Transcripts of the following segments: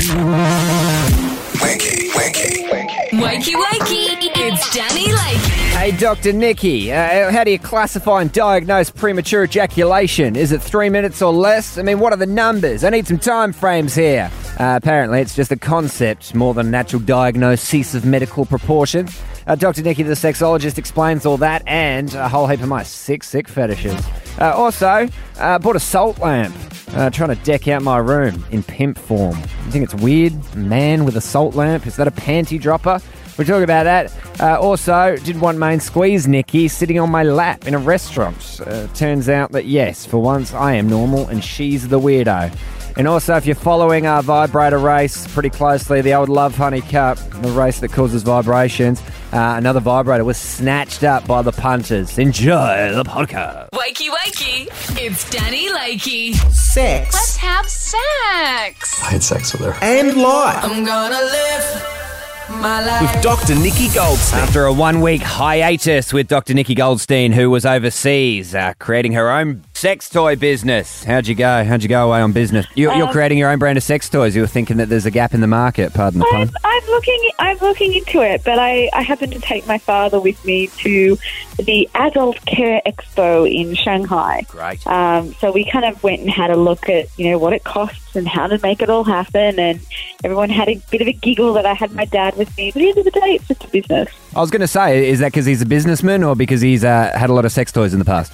Wakey, it's Danny Lakey. Hey, Dr. Nikki, how do you classify and diagnose premature ejaculation? Is it 3 minutes or less? I mean, what are the numbers? I need some time frames here. Apparently, it's just a concept more than an actual diagnosis of medical proportions. Dr. Nikki, the sexologist, explains all that and a whole heap of my sick fetishes. Also, bought a salt lamp. Trying to deck out my room in pimp form. You think it's weird? A man with a salt lamp? Is that a panty dropper? We'll talk about that. Also, did one main squeeze Nikki sitting on my lap in a restaurant. Turns out that yes, for once I am normal and she's the weirdo. And also, if you're following our vibrator race pretty closely, the old Love Honey Cup, the race that causes vibrations, another vibrator was snatched up by the punters. Enjoy the podcast. Wakey, it's Danny Lakey. Sex. Let's have sex. I had sex with her. And life. I'm gonna live my life. With Dr. Nikki Goldstein. After a 1 week hiatus with Dr. Nikki Goldstein, who was overseas creating her own sex toy business. How'd you go? How'd you go away on business? You're creating your own brand of sex toys. You were thinking that there's a gap in the market, pardon the pun. I'm looking into it, but I happened to take my father with me to the Adult Care Expo in Shanghai. Great. So we kind of went and had a look at, what it costs and how to make it all happen, and everyone had a bit of a giggle that I had my dad with me. But at the end of the day, it's just a business. I was going to say, is that because he's a businessman or because he's had a lot of sex toys in the past?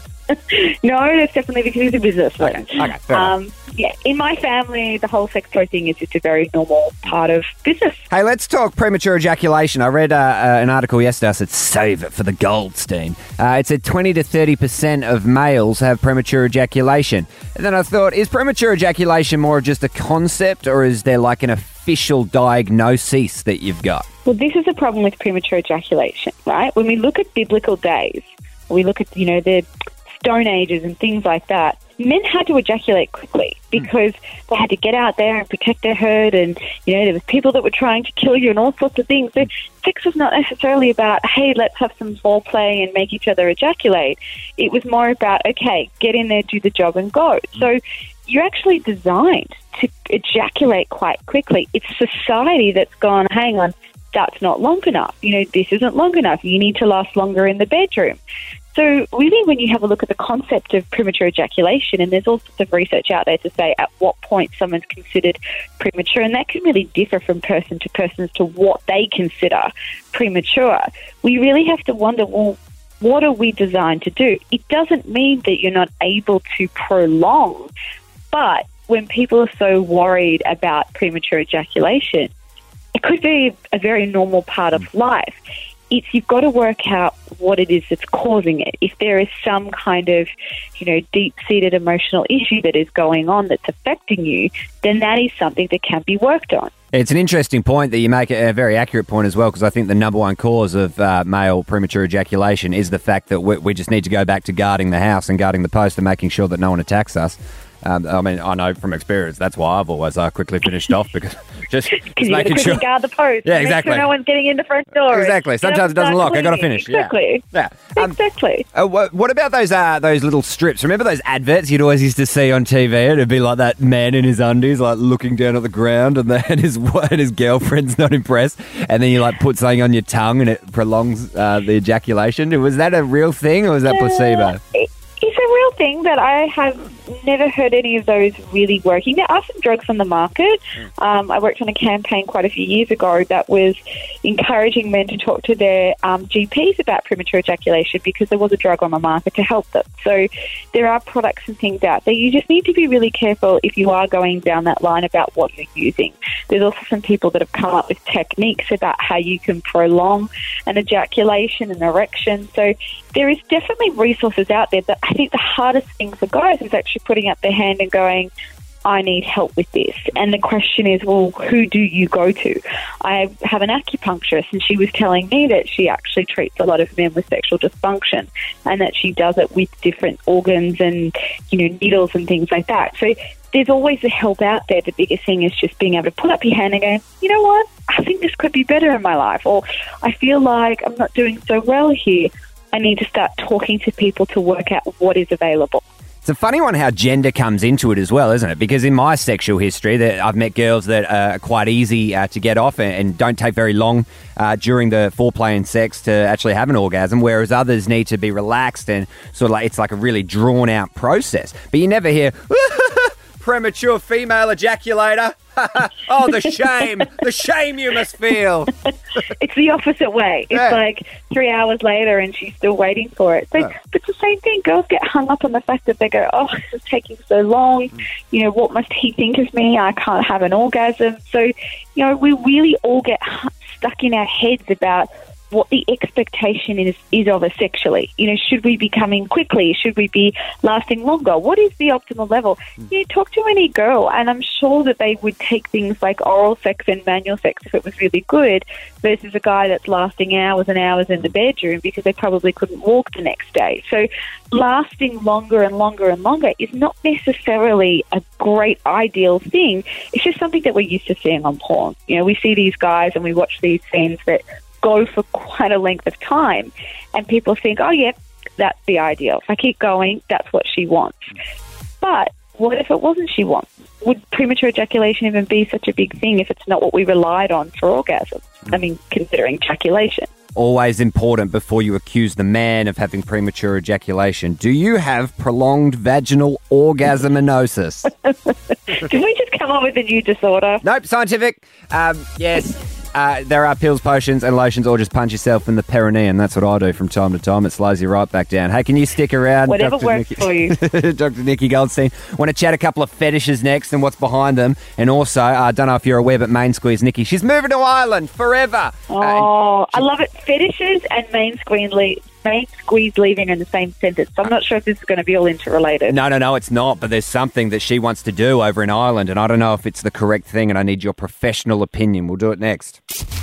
No, it's definitely because he's a businessman. Okay, fair enough. Yeah, in my family, the whole sex toy thing is just a very normal part of business. Hey, let's talk premature ejaculation. I read an article yesterday. I said, save it for the Goldstein. It said 20 to 30% of males have premature ejaculation. And then I thought, is premature ejaculation more of just a concept, or is there like an official diagnosis that you've got? Well, this is a problem with premature ejaculation, right? When we look at biblical days, we look at, the Stone Ages and things like that, men had to ejaculate quickly because they had to get out there and protect their herd, and there was people that were trying to kill you and all sorts of things. So sex was not necessarily about, hey, let's have some foreplay and make each other ejaculate. It was more about, okay, get in there, do the job and go. So you're actually designed to ejaculate quite quickly. It's society that's gone, hang on, that's not long enough. This isn't long enough. You need to last longer in the bedroom. So really, when you have a look at the concept of premature ejaculation, and there's all sorts of research out there to say at what point someone's considered premature, and that can really differ from person to person as to what they consider premature, we really have to wonder, well, what are we designed to do? It doesn't mean that you're not able to prolong, but when people are so worried about premature ejaculation, it could be a very normal part of life. You've got to work out what it is that's causing it. If there is some kind of, deep-seated emotional issue that is going on that's affecting you, then that is something that can be worked on. It's an interesting point that you make, a very accurate point as well, because I think the number one cause of male premature ejaculation is the fact that we just need to go back to guarding the house and guarding the post and making sure that no one attacks us. I know from experience that's why I've always quickly finished off, because just making sure. Guard the post. Yeah, exactly. Make sure no one's getting in the front door. Exactly. Sometimes it doesn't lock. I got to finish. Exactly. Yeah. Exactly. What about those little strips? Remember those adverts you'd always used to see on TV? It'd be like that man in his undies, like looking down at the ground, and his girlfriend's not impressed, and then you put something on your tongue and it prolongs the ejaculation. Was that a real thing, or was that placebo? It's a real thing, but I have never heard any of those really working. There are some drugs on the market. I worked on a campaign quite a few years ago that was encouraging men to talk to their GPs about premature ejaculation, because there was a drug on the market to help them. So there are products and things out there. You just need to be really careful if you are going down that line about what you're using. There's also some people that have come up with techniques about how you can prolong an ejaculation, an erection. So there is definitely resources out there, but I think the hardest thing for guys is actually putting up their hand and going, I need help with this. And the question is, well, who do you go to? I have an acupuncturist, and she was telling me that she actually treats a lot of men with sexual dysfunction, and that she does it with different organs and, needles and things like that. So there's always the help out there. The biggest thing is just being able to put up your hand and go, you know what, I think this could be better in my life, or I feel like I'm not doing so well here. I need to start talking to people to work out what is available. It's a funny one how gender comes into it as well, isn't it? Because in my sexual history, I've met girls that are quite easy to get off and don't take very long during the foreplay and sex to actually have an orgasm, whereas others need to be relaxed and sort of like it's like a really drawn-out process. But you never hear, premature female ejaculator. Oh, the shame you must feel. It's the opposite way. It's like 3 hours later and she's still waiting for it. So it's the same thing. Girls get hung up on the fact that they go, oh, this is taking so long. You know, what must he think of me? I can't have an orgasm. So, you know, we really all get stuck in our heads about what the expectation is of us sexually. You know, should we be coming quickly? Should we be lasting longer? What is the optimal level? You talk to any girl, and I'm sure that they would take things like oral sex and manual sex if it was really good versus a guy that's lasting hours and hours in the bedroom because they probably couldn't walk the next day. So lasting longer and longer and longer is not necessarily a great ideal thing. It's just something that we're used to seeing on porn. You know, we see these guys and we watch these scenes that go for quite a length of time, and people think, oh, yeah, that's the ideal. If I keep going, that's what she wants. But what if it wasn't she wants? Would premature ejaculation even be such a big thing if it's not what we relied on for orgasm? I mean, considering ejaculation. Always important before you accuse the man of having premature ejaculation. Do you have prolonged vaginal orgasminosis? Did we just come up with a new disorder? Nope, scientific. Yes. There are pills, potions, and lotions, or just punch yourself in the perineum. That's what I do from time to time. It slows you right back down. Hey, can you stick around? Whatever Dr. works for you. Dr. Nikki Goldstein. Want to chat a couple of fetishes next and what's behind them. And also, I don't know if you're aware, but Main Squeeze Nikki, she's moving to Ireland forever. Oh, I love it. Fetishes and main squeeze leaving in the same sentence. So I'm not sure if this is going to be all interrelated. No, it's not. But there's something that she wants to do over in Ireland, and I don't know if it's the correct thing, and I need your professional opinion. We'll do it next.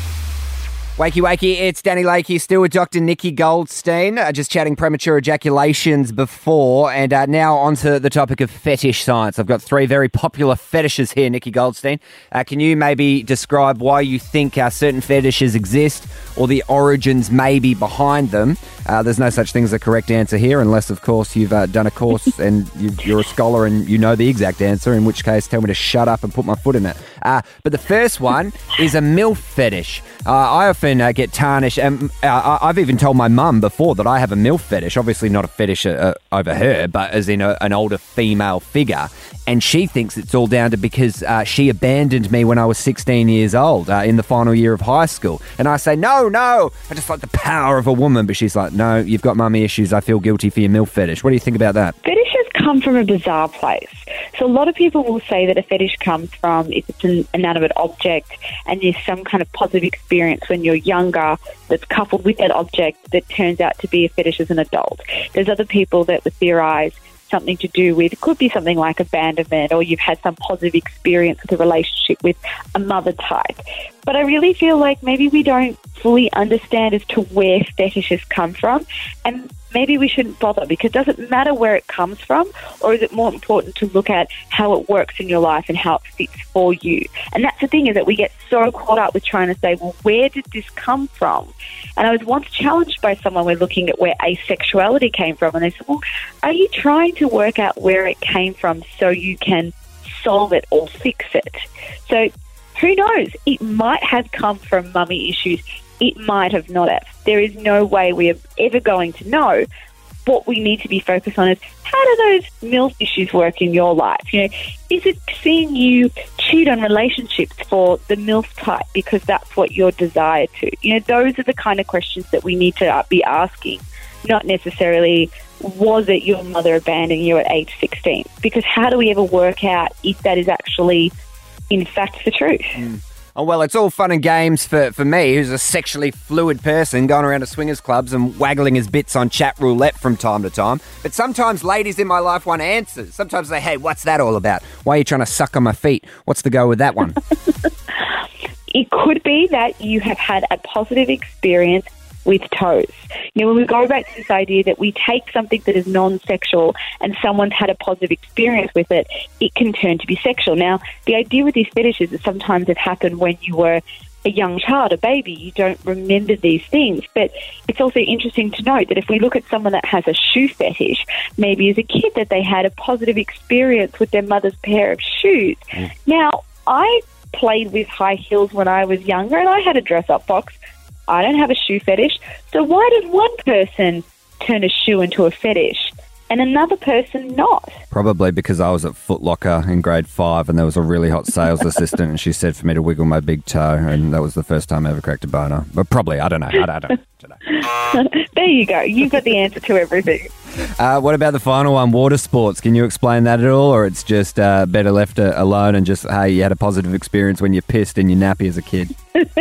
Wakey, it's Danny Lakey, still with Dr. Nikki Goldstein, just chatting premature ejaculations before, and now onto the topic of fetish science. I've got 3 very popular fetishes here, Nikki Goldstein. Can you maybe describe why you think certain fetishes exist, or the origins maybe behind them? There's no such thing as a correct answer here, unless, of course, you've done a course and you're a scholar and you know the exact answer, in which case tell me to shut up and put my foot in it. But the first one is a MILF fetish. I often get tarnished, and I've even told my mum before that I have a MILF fetish. Obviously not a fetish over her, but as in an older female figure. And she thinks it's all down to because she abandoned me when I was 16 years old in the final year of high school. And I say, no, I just like the power of a woman. But she's like, no, you've got mummy issues. I feel guilty for your MILF fetish. What do you think about that? Fetishes come from a bizarre place. So a lot of people will say that a fetish comes from if it's an inanimate object and there's some kind of positive experience when you're younger that's coupled with that object that turns out to be a fetish as an adult. There's other people that would theorise something to do with, it could be something like abandonment, or you've had some positive experience with a relationship with a mother type. But I really feel like maybe we don't fully understand as to where fetishes come from, and maybe we shouldn't bother, because does it matter where it comes from, or is it more important to look at how it works in your life and how it fits for you? And that's the thing, is that we get so caught up with trying to say, well, where did this come from? And I was once challenged by someone, we're looking at where asexuality came from, and they said, well, are you trying to work out where it came from so you can solve it or fix it? So who knows? It might have come from mummy issues. It might have not have. There is no way we are ever going to know. What we need to be focused on is, how do those MILF issues work in your life? You know, is it seeing you cheat on relationships for the MILF type because that's what you're desired to? You know, those are the kind of questions that we need to be asking, not necessarily, was it your mother abandoning you at age 16? Because how do we ever work out if that is actually, in fact, the truth? Oh, well, it's all fun and games for me, who's a sexually fluid person going around to swingers clubs and waggling his bits on chat roulette from time to time. But sometimes ladies in my life want answers. Sometimes they, hey, what's that all about? Why are you trying to suck on my feet? What's the go with that one? It could be that you have had a positive experience with toes. You know, when we go back to this idea that we take something that is non-sexual and someone's had a positive experience with it, it can turn to be sexual. Now, the idea with these fetishes is sometimes it happened when you were a young child, a baby, you don't remember these things. But it's also interesting to note that if we look at someone that has a shoe fetish, maybe as a kid that they had a positive experience with their mother's pair of shoes. Now, I played with high heels when I was younger and I had a dress-up box. I don't have a shoe fetish. So why did one person turn a shoe into a fetish and another person not? Probably because I was at Foot Locker in grade 5 and there was a really hot sales assistant and she said for me to wiggle my big toe, and that was the first time I ever cracked a boner. But probably, I don't know. I don't know. There you go. You've got the answer to everything. What about the final one, water sports? Can you explain that at all, or it's just better left alone and just, hey, you had a positive experience when you pissed in your nappy as a kid?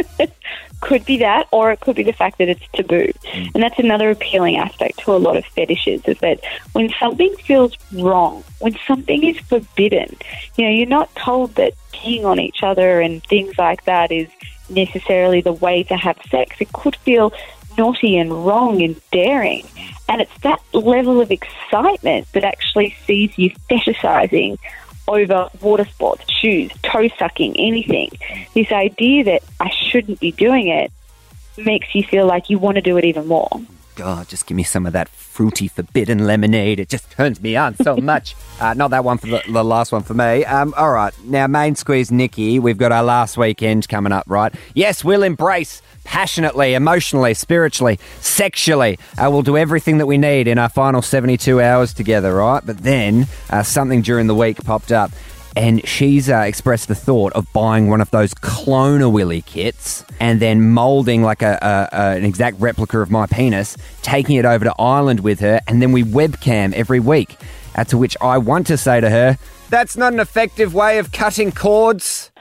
Could be that, or it could be the fact that it's taboo. And that's another appealing aspect to a lot of fetishes, is that when something feels wrong, when something is forbidden, you're not told that peeing on each other and things like that is necessarily the way to have sex. It could feel naughty and wrong and daring. And it's that level of excitement that actually sees you fetishizing over water sports, shoes, toe sucking, anything. This idea that I shouldn't be doing it makes you feel like you want to do it even more. God, just give me some of that fruity forbidden lemonade. It just turns me on so much. Not that one for the last one for me. All right, now Main Squeeze Nikki, we've got our last weekend coming up, right? Yes, we'll embrace passionately, emotionally, spiritually, sexually. We'll do everything that we need in our final 72 hours together, right? But then something during the week popped up. And she's expressed the thought of buying one of those Clone Willy kits and then moulding like an exact replica of my penis, taking it over to Ireland with her, and then we webcam every week. To which I want to say to her, that's not an effective way of cutting cords.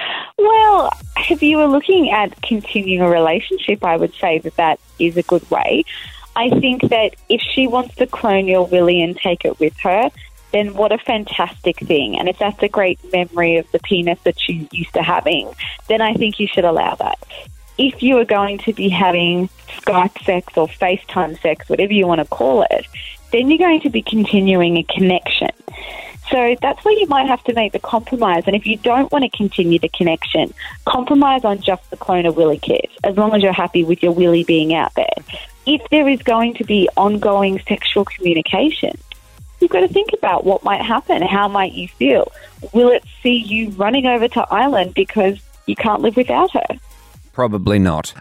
Well, if you were looking at continuing a relationship, I would say that is a good way. I think that if she wants to clone your Willy and take it with her, then what a fantastic thing. And if that's a great memory of the penis that she's used to having, then I think you should allow that. If you are going to be having Skype sex or FaceTime sex, whatever you want to call it, then you're going to be continuing a connection. So that's where you might have to make the compromise. And if you don't want to continue the connection, compromise on just the Clone Willy kit, as long as you're happy with your Willy being out there. If there is going to be ongoing sexual communication, you've got to think about what might happen. How might you feel? Will it see you running over to Ireland because you can't live without her? Probably not.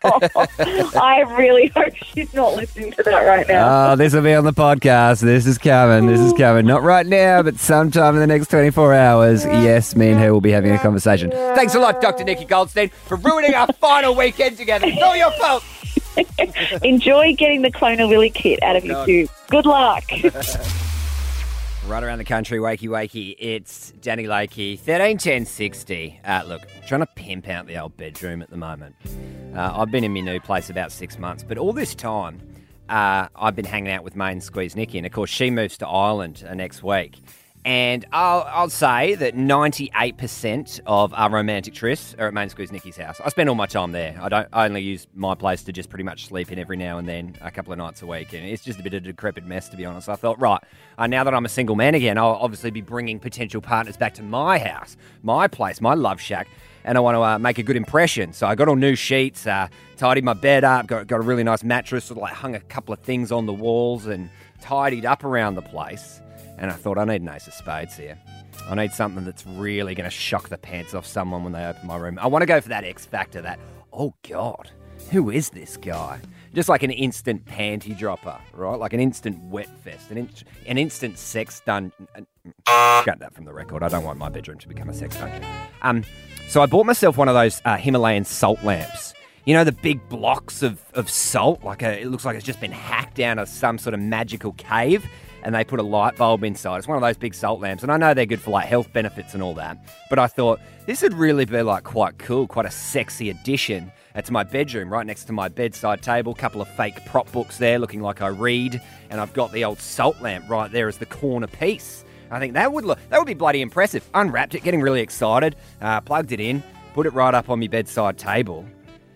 I really hope she's not listening to that right now. Oh, this will be on the podcast. This is coming. Not right now, but sometime in the next 24 hours. Yes, me and her will be having a conversation. Thanks a lot, Dr. Nikki Goldstein, for ruining our final weekend together. It's all your fault. Enjoy getting the Clone Willy kit out of your tube. Good luck. Right around the country, wakey, it's Danny Lakey, 131060. Look, trying to pimp out the old bedroom at the moment. I've been in my new place about 6 months, but all this time, I've been hanging out with Main Squeeze Nikki, and of course she moves to Ireland next week. And I'll say that 98% of our romantic trysts are at Main Squeeze Nikki's house. I spend all my time there. I only use my place to just pretty much sleep in every now and then, a couple of nights a week. And it's just a bit of a decrepit mess, to be honest. I thought, right, now that I'm a single man again, I'll obviously be bringing potential partners back to my house, my place, my love shack. And I want to make a good impression. So I got all new sheets, tidied my bed up, got a really nice mattress, sort of like hung a couple of things on the walls and tidied up around the place. And I thought, I need an ace of spades here. I need something that's really going to shock the pants off someone when they open my room. I want to go for that X factor, that, oh, God, who is this guy? Just like an instant panty dropper, right? Like an instant wet fest, an instant sex dungeon. Cut that from the record. I don't want my bedroom to become a sex dungeon. So I bought myself one of those Himalayan salt lamps. You know, the big blocks of salt? It looks like it's just been hacked down of some sort of magical cave. And they put a light bulb inside. It's one of those big salt lamps. And I know they're good for, like, health benefits and all that. But I thought, this would really be, like, quite cool, quite a sexy addition to my bedroom, right next to my bedside table. Couple of fake prop books there, looking like I read. And I've got the old salt lamp right there as the corner piece. I think that would be bloody impressive. Unwrapped it, getting really excited. Plugged it in, put it right up on my bedside table.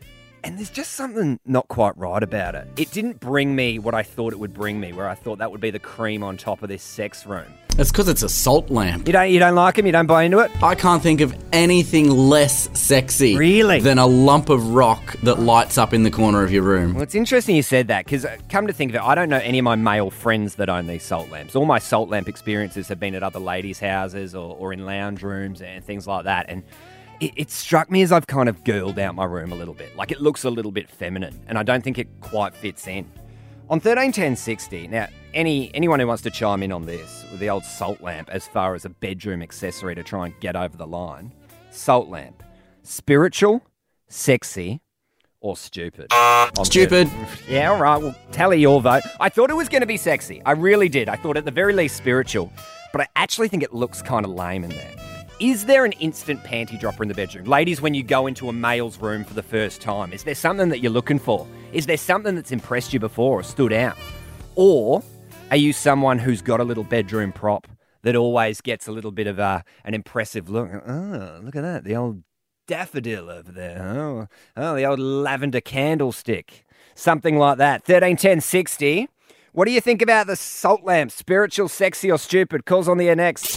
And there's just something not quite right about it. It didn't bring me what I thought it would bring me, where I thought that would be the cream on top of this sex room. It's because it's a salt lamp. You don't like them? You don't buy into it? I can't think of anything less sexy Really? than a lump of rock that lights up in the corner of your room. Well, it's interesting you said that, because come to think of it, I don't know any of my male friends that own these salt lamps. All my salt lamp experiences have been at other ladies' houses or in lounge rooms and things like that. And it struck me as I've kind of girled out my room a little bit. Like, it looks a little bit feminine, and I don't think it quite fits in. On 131060, now, anyone who wants to chime in on this, with the old salt lamp as far as a bedroom accessory to try and get over the line, salt lamp, spiritual, sexy, or stupid? Stupid. Yeah, all right, well, tally your vote. I thought it was going to be sexy. I really did. I thought at the very least spiritual, but I actually think it looks kind of lame in there. Is there an instant panty dropper in the bedroom? Ladies, when you go into a male's room for the first time, is there something that you're looking for? Is there something that's impressed you before or stood out? Or are you someone who's got a little bedroom prop that always gets a little bit of an impressive look? Oh, look at that, the old daffodil over there. Oh, the old lavender candlestick. Something like that. 131060. What do you think about the salt lamp? Spiritual, sexy, or stupid? Calls on the air next.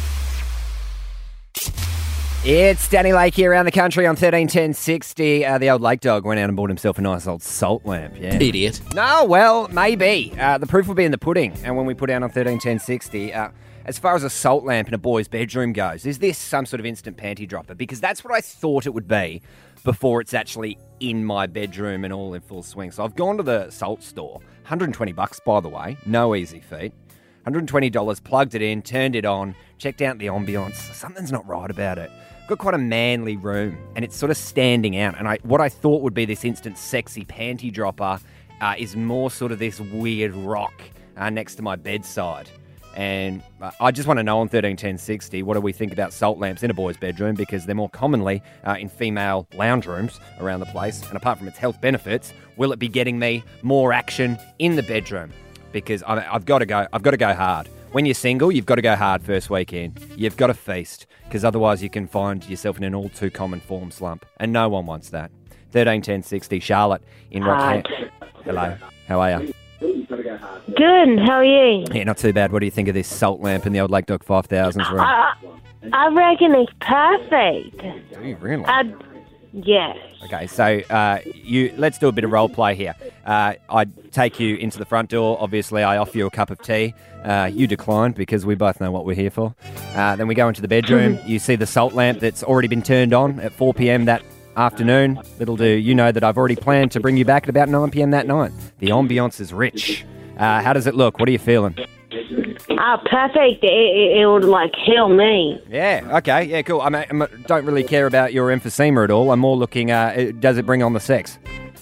It's Danny Lake here around the country on 131060. The old lake dog went out and bought himself a nice old salt lamp. Yeah. Idiot. No, well, maybe. The proof will be in the pudding. And when we put out on 131060, as far as a salt lamp in a boy's bedroom goes, is this some sort of instant panty dropper? Because that's what I thought it would be before it's actually in my bedroom and all in full swing. So I've gone to the salt store. $120, by the way. No easy feat. $120, plugged it in, turned it on, checked out the ambience. Something's not right about it. Got quite a manly room, and it's sort of standing out. And what I thought would be this instant sexy panty dropper is more sort of this weird rock next to my bedside. And I just want to know on 131060, what do we think about salt lamps in a boy's bedroom? Because they're more commonly in female lounge rooms around the place. And apart from its health benefits, will it be getting me more action in the bedroom? Because I've got to go hard. When you're single, you've got to go hard first weekend. You've got to feast, because otherwise you can find yourself in an all too common form slump, and no one wants that. 131060, Charlotte in Rockhampton. Hello, how are you? Good, how are you? Yeah, not too bad. What do you think of this salt lamp in the old Lake Dog 5000's room? I reckon it's perfect. Do you really? Yes. Okay, so let's do a bit of role play here. I take you into the front door. Obviously, I offer you a cup of tea. You decline because we both know what we're here for. Then we go into the bedroom. You see the salt lamp that's already been turned on at 4 p.m. that afternoon. Little do you know that I've already planned to bring you back at about 9 p.m. that night. The ambience is rich. How does it look? What are you feeling? Perfect. It would, heal me. Yeah, okay, yeah, cool. I don't really care about your emphysema at all. I'm more looking, does it bring on the sex?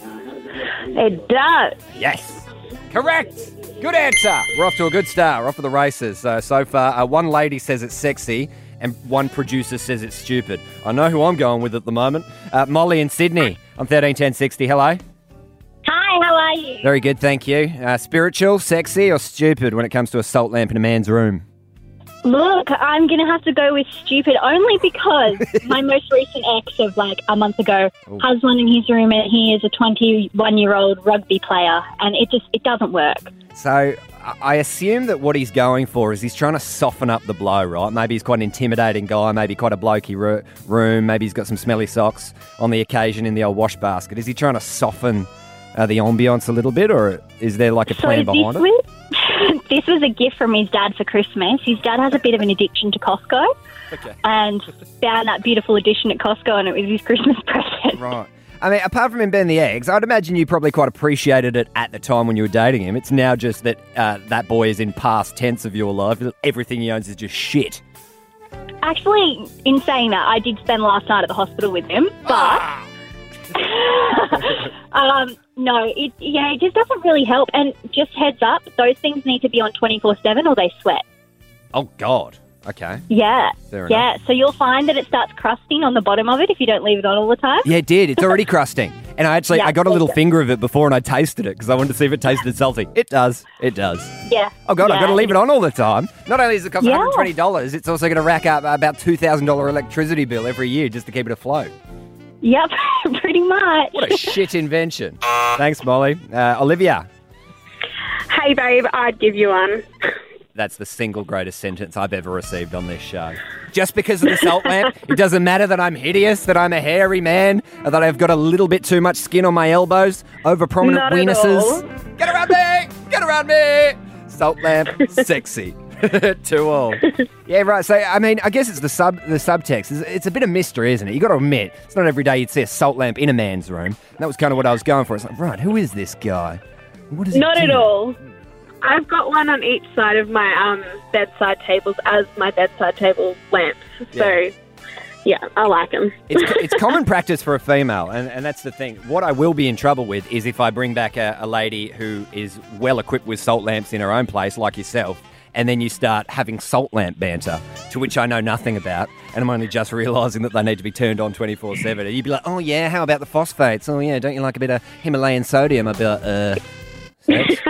It does. Yes. Correct. Good answer. We're off to a good start. We're off for the races. So far, one lady says it's sexy and one producer says it's stupid. I know who I'm going with at the moment. Molly in Sydney on 131060. Hello. Hi, how are you? Very good, thank you. Spiritual, sexy, or stupid when it comes to a salt lamp in a man's room? Look, I'm going to have to go with stupid only because my most recent ex of a month ago has one in his room, and he is a 21-year-old rugby player, and it doesn't work. So I assume that what he's going for is he's trying to soften up the blow, right? Maybe he's quite an intimidating guy, maybe quite a blokey room, maybe he's got some smelly socks on the occasion in the old wash basket. Is he trying to soften the ambience a little bit, or is there a plan behind it? This was a gift from his dad for Christmas. His dad has a bit of an addiction to Costco, and found that beautiful addition at Costco, and it was his Christmas present. Right. I mean, apart from him being the eggs, I'd imagine you probably quite appreciated it at the time when you were dating him. It's now just that that boy is in past tense of your life. Everything he owns is just shit. Actually, in saying that, I did spend last night at the hospital with him, but... no, it just doesn't really help. And just heads up, those things need to be on 24/7 or they sweat. Oh, God. Okay. Yeah. Fair enough. Yeah, so you'll find that it starts crusting on the bottom of it if you don't leave it on all the time. Yeah, it did. It's already crusting. And I got a little finger of it before and I tasted it because I wanted to see if it tasted salty. It does. It does. Yeah. Oh, God, yeah. I've got to leave it on all the time. Not only does it cost $120, it's also going to rack up about $2,000 electricity bill every year just to keep it afloat. Yep, pretty much. What a shit invention. Thanks, Molly. Olivia. Hey, babe, I'd give you one. That's the single greatest sentence I've ever received on this show. Just because of the salt lamp, it doesn't matter that I'm hideous, that I'm a hairy man, or that I've got a little bit too much skin on my elbows, over prominent Not at weenuses. all. Get around me! Get around me! Salt lamp, sexy. To all. Yeah, right. So, I mean, I guess it's the subtext. It's a bit of mystery, isn't it? You got to admit, it's not every day you'd see a salt lamp in a man's room. And that was kind of what I was going for. It's like, right, who is this guy? What is he Not at doing? all. I've got one on each side of my bedside tables as my bedside table lamps. So, yeah, I like them. It's common practice for a female, and that's the thing. What I will be in trouble with is if I bring back a lady who is well equipped with salt lamps in her own place, like yourself, and then you start having salt lamp banter, to which I know nothing about, and I'm only just realising that they need to be turned on 24/7. And you'd be like, oh yeah, how about the phosphates? Oh yeah, don't you like a bit of Himalayan sodium? I'd be like, sex?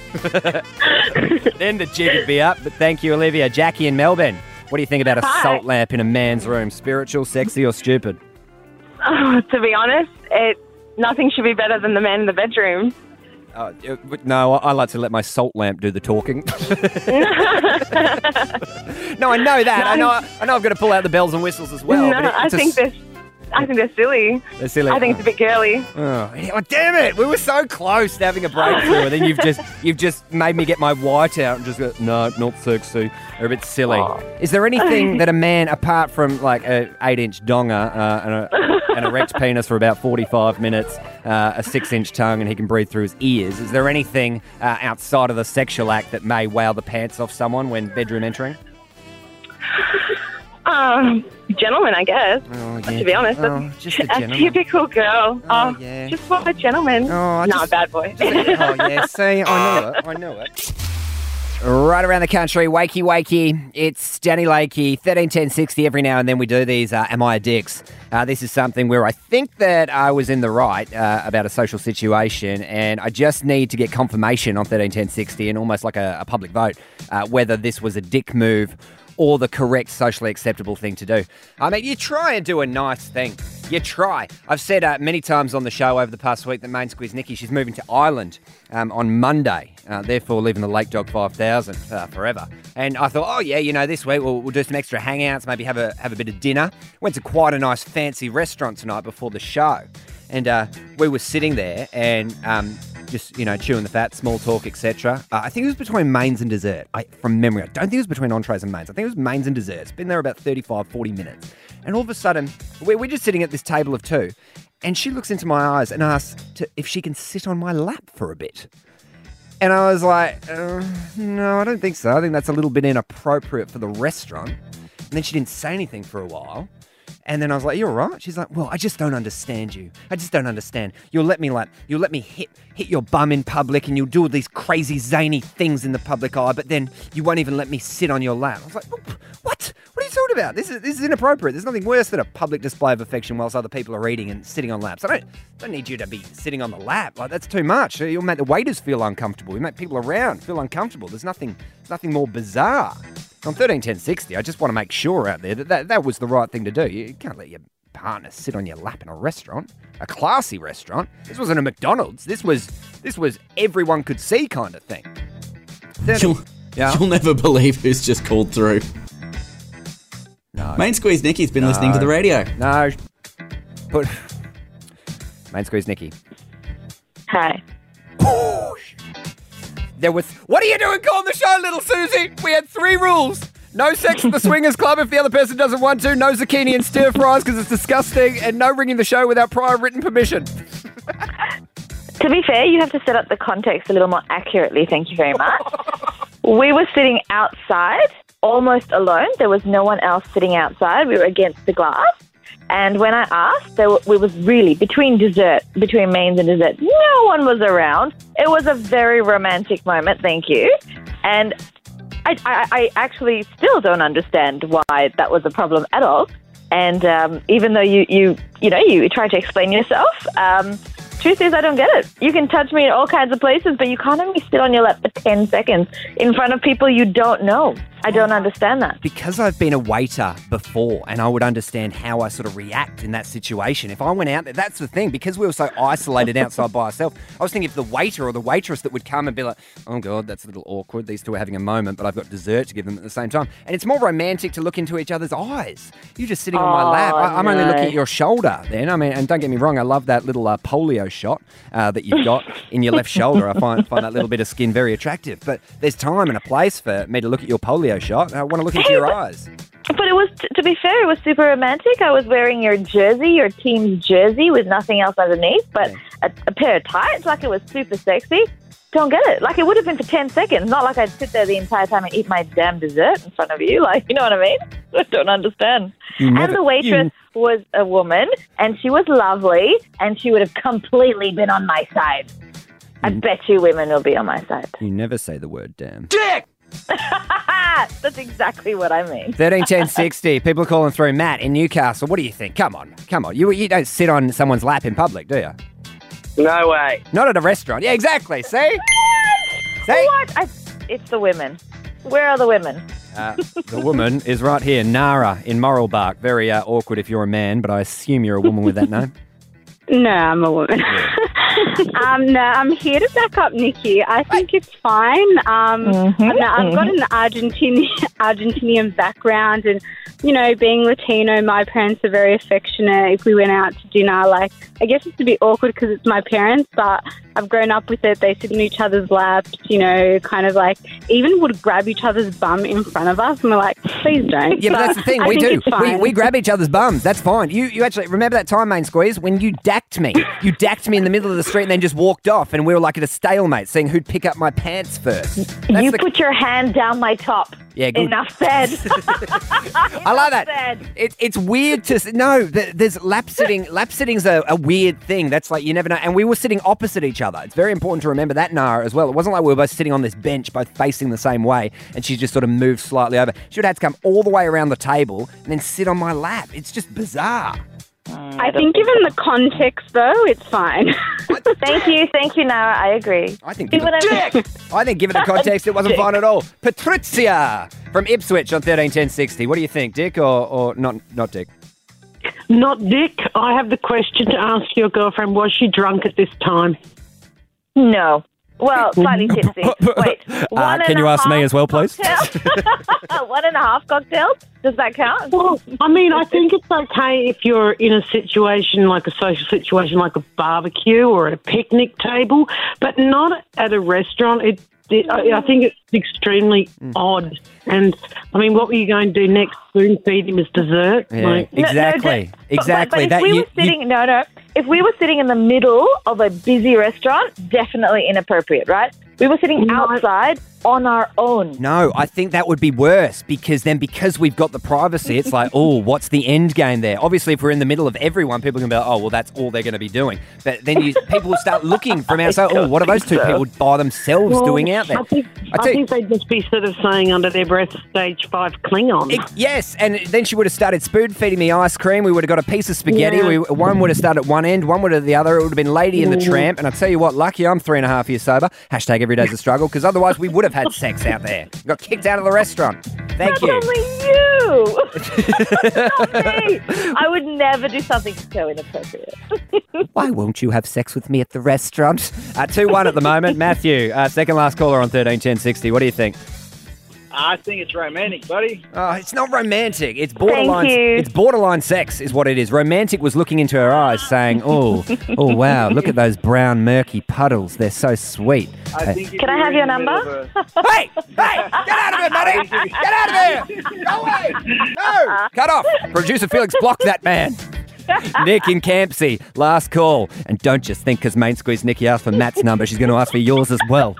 Then the jig would be up, but thank you, Olivia. Jackie in Melbourne. What do you think about a salt lamp in a man's room? Spiritual, sexy, or stupid? Oh, to be honest, nothing should be better than the man in the bedroom. No, I like to let my salt lamp do the talking. No, I know that. I know I've got to pull out the bells and whistles as well. No, but I think they're silly. They're silly. I think it's a bit girly. Oh, damn it! We were so close to having a breakthrough, and then you've just made me get my white out and just go, no, not sexy. They're a bit silly. Is there anything that a man, apart from like a 8-inch donger and an erect penis for about 45 minutes, a 6-inch tongue, and he can breathe through his ears, is there anything outside of the sexual act that may wow the pants off someone when bedroom entering? Gentleman, I guess. Oh, yeah. To be honest, just a a gentleman. typical girl. Yeah. Just what a gentleman. Not a bad boy. Oh, yeah, see, I knew it. Right around the country, wakey. It's Danny Lakey, 131060. Every now and then we do these Am I a Dicks? This is something where I think that I was in the right about a social situation, and I just need to get confirmation on 131060 and almost like a public vote whether this was a dick move or the correct socially acceptable thing to do. I mean, you try and do a nice thing. You try. I've said many times on the show over the past week that Main Squeeze Nikki, she's moving to Ireland on Monday, therefore leaving the Lake Dog 5000 forever. And I thought, oh yeah, this week we'll do some extra hangouts, maybe have a bit of dinner. Went to quite a nice fancy restaurant tonight before the show. And we were sitting there and just, chewing the fat, small talk, etc. I think it was between mains and dessert. From memory, I don't think it was between entrees and mains. I think it was mains and desserts. Been there about 35, 40 minutes. And all of a sudden, we're just sitting at this table of two, and she looks into my eyes and asks if she can sit on my lap for a bit. And I was like, no, I don't think so. I think that's a little bit inappropriate for the restaurant. And then she didn't say anything for a while. And then I was like, you're right. She's like, well, I just don't understand you. I just don't understand. You'll let me hit your bum in public, and you'll do all these crazy zany things in the public eye, but then you won't even let me sit on your lap. I was like, what? What are you talking about? This is inappropriate. There's nothing worse than a public display of affection whilst other people are eating and sitting on laps. I don't need you to be sitting on the lap. Like, that's too much. You'll make the waiters feel uncomfortable. You make people around feel uncomfortable. There's nothing more bizarre. On 131060, I just want to make sure out there that was the right thing to do. You can't let your partner sit on your lap in a restaurant, a classy restaurant. This wasn't a McDonald's. This was everyone could see kind of thing. You'll never believe who's just called through. No. Main Squeeze Nikki's been listening to the radio. No. Main Squeeze Nikki. Hi. What are you doing calling the show, little Susie? We had 3 rules. No sex at the swingers club if the other person doesn't want to. No zucchini and stir fries because it's disgusting. And no ringing the show without prior written permission. To be fair, you have to set up the context a little more accurately. Thank you very much. We were sitting outside, almost alone. There was no one else sitting outside. We were against the glass. And when I asked, we was really between mains and dessert. No one was around. It was a very romantic moment. Thank you. And I actually still don't understand why that was a problem at all. And even though you tried to explain yourself, Truth is, I don't get it. You can touch me in all kinds of places, but you can't have me sit on your lap for 10 seconds in front of people you don't know. I don't understand that. Because I've been a waiter before and I would understand how I sort of react in that situation. If I went out there, that's the thing, because we were so isolated outside by ourselves, I was thinking if the waiter or the waitress that would come and be like, oh God, that's a little awkward. These two are having a moment, but I've got dessert to give them at the same time. And it's more romantic to look into each other's eyes. You're just sitting on my lap. I'm only looking at your shoulder then. I mean, and don't get me wrong, I love that little polio shot that you've got in your left shoulder. I find that little bit of skin very attractive. But there's time and a place for me to look at your polio shot. I want to look into your eyes. But it was, to be fair, it was super romantic. I was wearing your jersey, your team's jersey, with nothing else underneath, but a pair of tights. Like, it was super sexy. Don't get it. Like, it would have been for 10 seconds. Not like I'd sit there the entire time and eat my damn dessert in front of you. Like, you know what I mean? I don't understand. And the waitress was a woman, and she was lovely, and she would have completely been on my side. I bet you women will be on my side. You never say the word damn. Dick! That's exactly what I mean. 131060. People are calling through. Matt in Newcastle. What do you think? Come on. You don't sit on someone's lap in public, do you? No way. Not at a restaurant. Yeah, exactly. See? What? It's the women. Where are the women? The woman is right here. Nara in Moralbark. Very awkward if you're a man, but I assume you're a woman with that name. No, I'm a woman. No, I'm here to back up Nikki. I think it's fine. I've got an Argentinian background, and, you know, being Latino, my parents are very affectionate. If we went out to dinner, like, I guess it's a bit awkward because it's my parents, but I've grown up with it. They sit in each other's laps, you know, kind of like, even would grab each other's bum in front of us, and we're like, please don't. Yeah, but that's the thing. We do. We grab each other's bums. That's fine. You actually, remember that time, Main Squeeze, when you dacked me? You dacked me in the middle of the street and then just walked off, and we were like at a stalemate, seeing who'd pick up my pants first. Put your hand down my top. Yeah, good. Enough said. I like that. It's weird to no. There's lap sitting. Lap sitting's a weird thing. That's like, you never know. And we were sitting opposite each other. It's very important to remember that, Nara, as well. It wasn't like we were both sitting on this bench, both facing the same way, and she just sort of moved slightly over. She would have to come all the way around the table and then sit on my lap. It's just bizarre. I think given the context, though, it's fine. Thank you, Nara. I agree. I think given the context, it wasn't fine at all. Patrizia from Ipswich on 131060. What do you think, Dick, or not Dick? Not Dick. I have the question to ask your girlfriend. Was she drunk at this time? No. Well, slightly tipsy. Wait. Can you ask me as well, please? 1.5 cocktails? Does that count? Well, I mean, I think it's okay if you're in a situation, like a social situation, like a barbecue or at a picnic table, but not at a restaurant. I think it's extremely odd. And, I mean, what were you going to do next? Spoon feed him as dessert? Yeah, exactly. Exactly. But if we were sitting in the middle of a busy restaurant, definitely inappropriate, right? We were sitting outside on our own. No, I think that would be worse, because we've got the privacy, it's like, oh, what's the end game there? Obviously, if we're in the middle of everyone, people can be like, oh, well, that's all they're going to be doing. But then people will start looking from outside, oh, what are those two people by themselves doing out there? I think they'd just be sort of saying under their breath, stage 5 Klingon. Yes, and then she would have started spoon feeding me ice cream. We would have got a piece of spaghetti. One would have started at one end, one would have the other. It would have been Lady and the Tramp. And I tell you what, lucky I'm 3.5 years sober. Hashtag every day's a struggle, because otherwise we would have had sex out there. Got kicked out of the restaurant. Thank you. That's only you. Not me. I would never do something so inappropriate. Why won't you have sex with me at the restaurant? 2-1 at the moment. Matthew, second last caller on 131060. What do you think? I think it's romantic, buddy. Oh, it's not romantic. It's borderline. Thank you. It's borderline sex, is what it is. Romantic was looking into her eyes, saying, "Oh, wow, look at those brown murky puddles. They're so sweet." Can I have your number? Hey, get out of here, buddy! Get out of here! Go away! No, cut off. Producer Felix, block that man. Nick in Campsie, last call, and don't just think because Main Squeeze Nikki asked for Matt's number, she's going to ask for yours as well.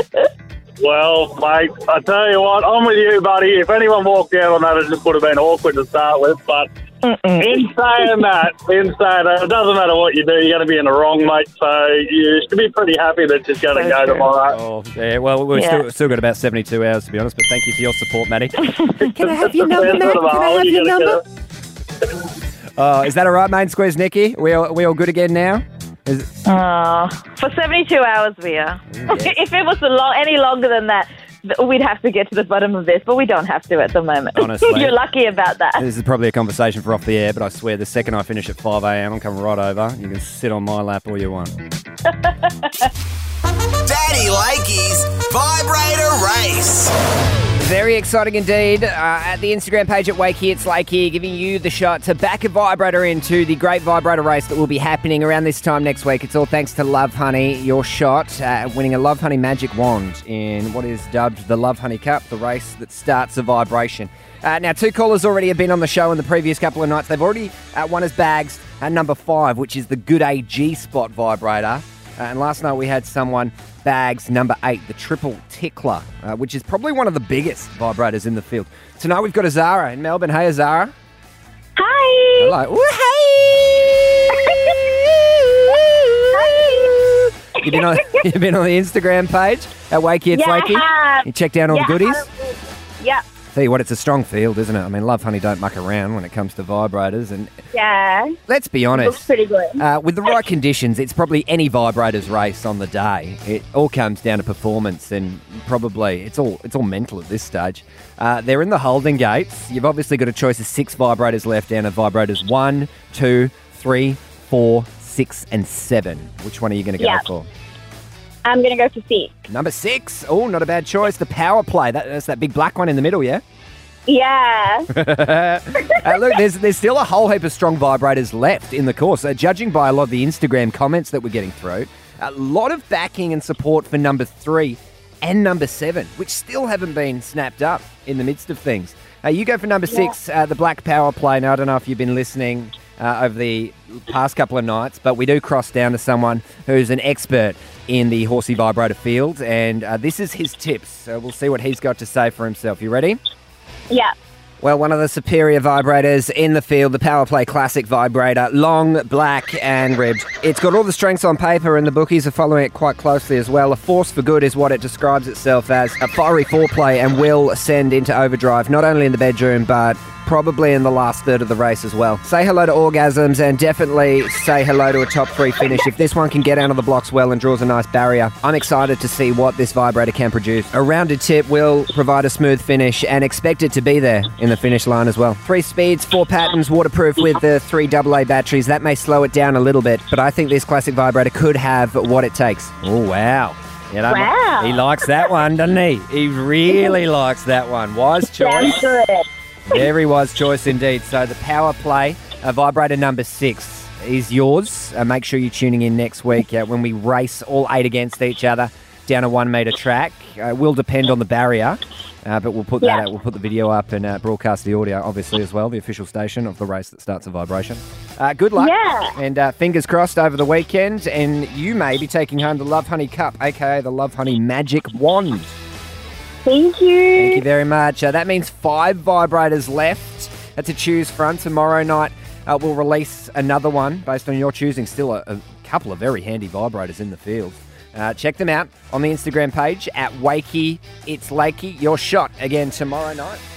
Well, mate, I tell you what, I'm with you, buddy. If anyone walked out on that, it just would have been awkward to start with. But in saying that, it doesn't matter what you do, you're going to be in the wrong, mate. So you should be pretty happy that it's going to go tomorrow. Oh, yeah. Well, we've still got about 72 hours, to be honest. But thank you for your support, Matty. Can I have your number, Matt? Can I have your number? Is that all right, Main Squeeze Nikki? We all good again now? For 72 hours, we are. If it was any longer than that, we'd have to get to the bottom of this, but we don't have to at the moment. Honestly. You're lucky about that. This is probably a conversation for off the air, but I swear the second I finish at 5 a.m, I'm coming right over. You can sit on my lap all you want. Daddy Lakey's Vibrator Race. Very exciting indeed. At the Instagram page at Wakey, it's Lakey, giving you the shot to back a vibrator into the great vibrator race that will be happening around this time next week. It's all thanks to Love Honey. Your shot at winning a Love Honey magic wand in what is dubbed the Love Honey Cup, the race that starts a vibration. Now, 2 callers already have been on the show in the previous couple of nights. They've already won us bags at number 5, which is the Good AG Spot vibrator. And last night we had someone bags number 8, the Triple Tickler, which is probably one of the biggest vibrators in the field. Tonight we've got Azara in Melbourne. Hey, Azara. Hi. Hello. Ooh, hey. You've been on the Instagram page at Wakey, it's Lakey. You checked out all the goodies? Yeah. Tell you what, it's a strong field, isn't it? I mean, Love Honey don't muck around when it comes to vibrators. And Yeah. let's be honest. Looks pretty good. With the right conditions, it's probably any vibrator's race on the day. It all comes down to performance, and probably it's all mental at this stage. They're in the holding gates. You've obviously got a choice of 6 vibrators left down of vibrators 1, 2, 3, 4, 6, and 7. Which one are you going to go for? I'm going to go for 6. Number 6. Oh, not a bad choice. The Power Play. That's that big black one in the middle, yeah? Yeah. Look, there's still a whole heap of strong vibrators left in the course. Judging by a lot of the Instagram comments that we're getting through, a lot of backing and support for number 3 and number 7, which still haven't been snapped up in the midst of things. You go for number 6, the Black Power Play. Now, I don't know if you've been listening over the past couple of nights, but we do cross down to someone who's an expert in the horsey vibrator field, and this is his tips. So we'll see what he's got to say for himself. You ready? Yeah. Well, one of the superior vibrators in the field, the Power Play Classic vibrator, long, black and ribbed. It's got all the strengths on paper, and the bookies are following it quite closely as well. A force for good is what it describes itself as. A fiery foreplay and will send into overdrive, not only in the bedroom, but probably in the last third of the race as well. Say hello to orgasms, and definitely say hello to a top 3 finish. If this one can get out of the blocks well and draws a nice barrier, I'm excited to see what this vibrator can produce. A rounded tip will provide a smooth finish, and expect it to be there in the finish line as well. 3 speeds, 4 patterns, waterproof with the 3 AA batteries. That may slow it down a little bit, but I think this classic vibrator could have what it takes. Oh, wow. You know, Wow. He likes that one, doesn't he? He really likes that one. Wise choice. Sounds good. Very wise choice indeed. So the Power Play, vibrator number 6 is yours. Make sure you're tuning in next week when we race all 8 against each other down a 1 metre track. It will depend on the barrier, but we'll put that out. We'll put the video up and broadcast the audio, obviously, as well, the official station of the race that starts a vibration. Good luck. Yeah. And fingers crossed over the weekend, and you may be taking home the Love Honey Cup, a.k.a. the Love Honey Magic Wand. Thank you. Thank you very much. That means 5 vibrators left to choose from. Tomorrow night we'll release another one based on your choosing. Still a couple of very handy vibrators in the field. Check them out on the Instagram page at Wakey It's Lakey. Your shot again tomorrow night.